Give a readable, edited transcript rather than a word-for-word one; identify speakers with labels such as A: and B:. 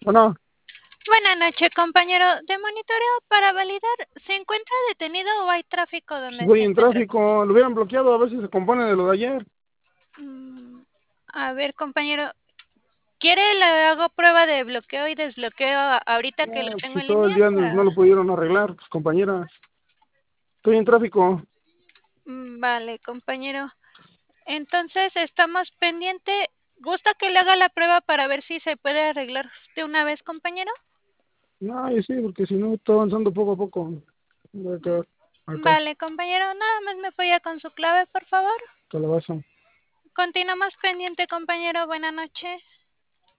A: Bueno,
B: Buenas noches, compañero. De monitoreo para validar, ¿se encuentra detenido o hay tráfico
A: si
B: donde
A: voy
B: se
A: en
B: encuentra?
A: tráfico, lo hubieran bloqueado, a ver si se compone de lo de ayer.
B: Mm, A ver, compañero, ¿quiere le hago prueba de bloqueo y desbloqueo ahorita que lo
A: Pues
B: tengo
A: si
B: en
A: todo el
B: línea?
A: día no lo pudieron arreglar, pues compañera. Estoy en tráfico.
B: Vale, compañero. Entonces, estamos pendiente. ¿Gusta que le haga la prueba para ver si se puede arreglar de una vez, compañero?
A: No, y sí, porque si no, estoy avanzando poco a poco. Voy a quedar acá,
B: Vale, compañero. Nada más me apoya con su clave, por favor.
A: calabaza.
B: Continuamos pendiente, compañero. Buenas noches.